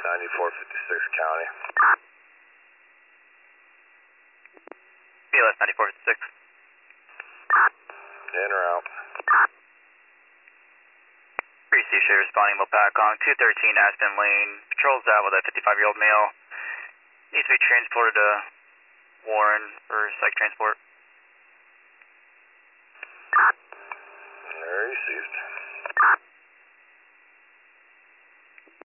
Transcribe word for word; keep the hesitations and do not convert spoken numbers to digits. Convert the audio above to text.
ninety-four fifty-six County. B L S ninety-four fifty-six. In or out? Receive share responding Mopacong, two thirteen Aspen Lane. Patrols out with a fifty-five-year-old male. Needs to be transported to Warren for psych transport.